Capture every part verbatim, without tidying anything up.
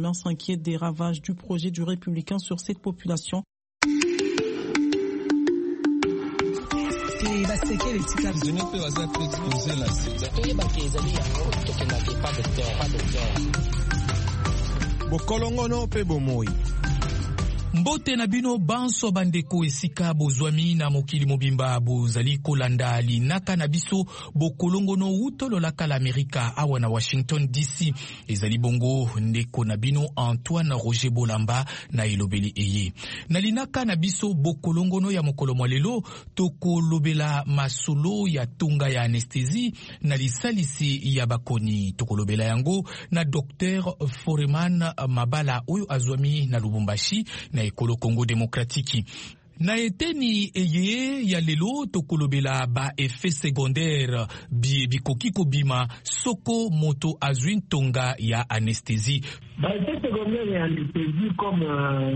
l'un s'inquiète des ravages du projet du républicain sur cette population. Bokolongono pe bomoi. Mbote na bino banso bandeko esika bozwami na mokili mobimba bozali kolanda linaka na biso bokolongono utolo la kala Amerika awa na Washington D C ezali bongo ndeko na bino Antoine Roger Bolamba na elobeli eye na linaka na biso bokolongono ya mokolo mwalelo tokolobela masolo ya tunga ya anesthésie na lisalisi ya bakoni tokolobela yango na Docteur Foreman Mabala oyo azwami na Lubumbashi na ekolo Congo Démocratique. Na eteni eye ya lelo tokolobela ba effet secondaire bi bikoki kobima soko moto azwin tonga ya anesthésie. Ba effet secondaire ya anesthésie comme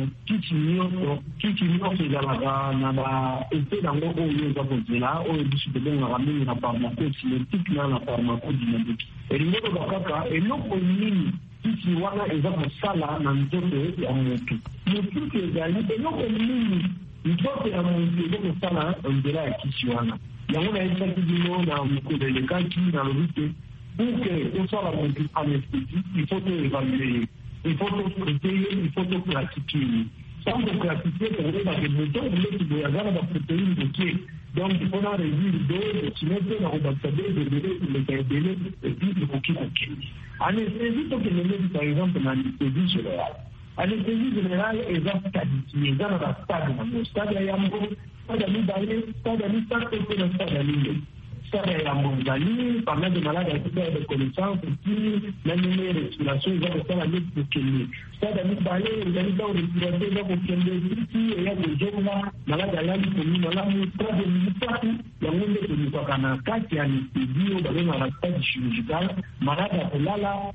kitinyo kitinyo ezalaka na ba effet dango oyo ezakozela oyo biso tobonga ramini na pharmacocinétique na na pharmacodynamique. Elingo bakaka eloko nini kisi wana eza kosala na nzoto ya motu. Motu ezali eloko nini nzoto ya motu eza kosala nzela ya kisi wana. Yango na esaki bino na mokolo elekaki na lobite pour que tosala motu anesthésie, il faut to évaluer, il faut to traiter, il faut to pratiquer. Sans to pratiquer, pour que les moutons, les qui doivent la protéine de pied. Donc, il faut réduire le dos, le tunnel, la robatabée, le délai, le délai, et puis le coquille coquille. Anesthésie, il faut que les par exemple, l'anesthésie générale. Anesthésie générale, est dans le stade, il est dans le stade, le stade à Yambo, stade à Libaye, stade à Libaye, stade à Libaye. Stade à Monzali, pas mal de malades avec des connaissances, et puis, même les respirations, ils ont fait la lutte pour qu'il y ait. Stade à Libaye, ils ont fait la respiration, ils ont fait la respiration, il y a des gens là, malades à l'âme, ils ont fait la respiration, il y a des gens qui ont fait la anesthésie, dans la stade chirurgicale, malade à Pelala,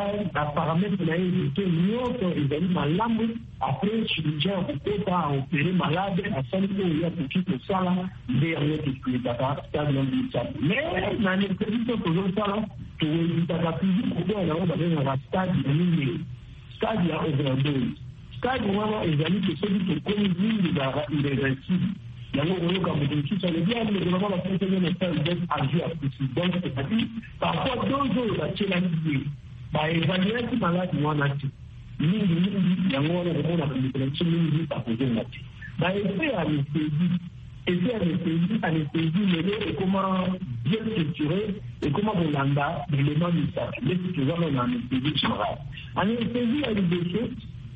à paramètres, ils ont fait une autre, ils ont fait malade, après, chirurgien, peut-être à opérer malade, à santé, il y a tout qui peut ça là, derrière tout ce qui est à stade de mais l'anesthésie, c'est toujours ça là, pour éviter la physique, on a dans la stade de stade ya overdose. Stade wana ezali que celui qui conduit les récits. Yango oyo ka mutu ça veut dire que vraiment la protéine n'est pas d'être agi à ceci. Donc c'est-à-dire parfois deux jours la chélanisée. Bah évaluer si malade wana ti. Mingi mingi yango wana on a une collection mingi par poser là. Bah effet anesthésie. Effet anesthésie, anesthésie mais et comment bien structurer et comment on landa l'élément du sac. Mais c'est toujours une anesthésie générale. Anesthésie à l'idée,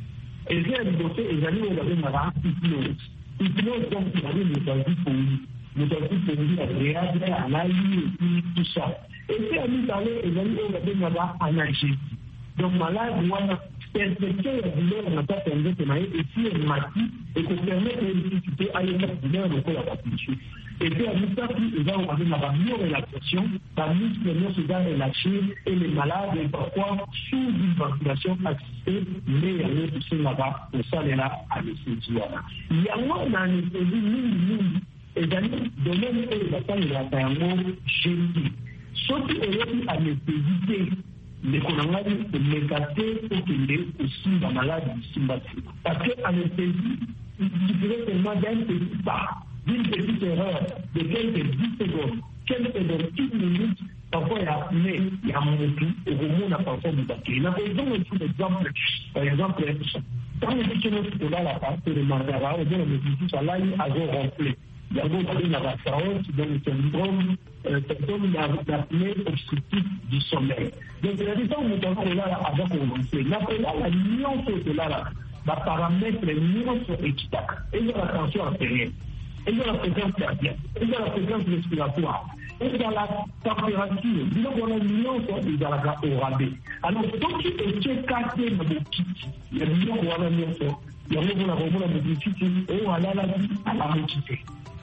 et j'ai l'idée, et j'allais regarder ma hypnose. Hypnose, donc, il y avait le tarif pour lui. Le tarif pour lui, agréable, à l'aïe, et puis tout ça. Et c'est à lui d'aller, et j'allais regarder ma analgésie. Donc, malade, moi, perception la douleur, on n'a pas permis de mailler, et si elle m'a dit, et qu'on permet de discuter à l'état de douleur, donc on l'a pas touché. Et puis, à l'histoire, ils vont avoir la mieux relaxation, la muscle se va relâcher, et les malades, et parfois, sous une ventilation assistée, mais il y a une poussée là-bas, pour ça, elle a anesthésie. Il y a moins d'anesthésie, mille, mille, et d'ailleurs, de même, il y a pas un mot génie. Sauf qu'il y a une anesthésie, les colonels, les cassés, pour qu'il y ait aussi la maladie sympathique. Parce que l'anesthésie, il suffirait seulement d'un petit pas, d'une petite erreur de quelques dix secondes, quelques secondes, une minute, parfois il y a, mais il y a mon tout, et au moins on a parfois du papier. Il y a raison aussi d'exemple, par exemple, quand les dictionnaires sont là, la part, c'est le margara, ou bien le médicament, ça là, il a rempli. Il y a beaucoup de lavassaron, qui donne le syndrome, syndrome d'apnée obstructive du sommeil. Donc, il y a des gens où nous avons là, avant qu'on commence. Là, la nuance est là, la paramètre, les nuances sont équitables. Et il y a la tension artérielle. Et il y a la fréquence cardiaque. Et il y a la fréquence respiratoire. Et il y a la température. Disons qu'on a une nuance, il y a la au rabais. Alors, tant qu'il est cassé dans le kit, il y a une nuance qu'on a mis en fait. Il y a une nuance qu'on a mis en fait. Et on a la vie à la motivée.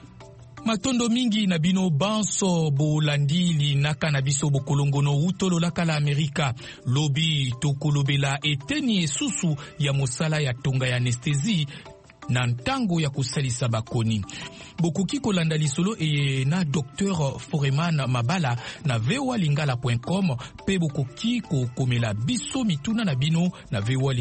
Matondo mingi na bino banso bolandili naka na biso bokolongono utolo laka la Amerika lobi tokolobela eteni esusu ya mosala ya tonga ya anesthésie na ntango ya kusalisa bakoni. Bokoki kolanda lisolo e na Docteur Foreman Mabala na v o a lingala point com pe bokoki ko komela biso mituna na bino na v o a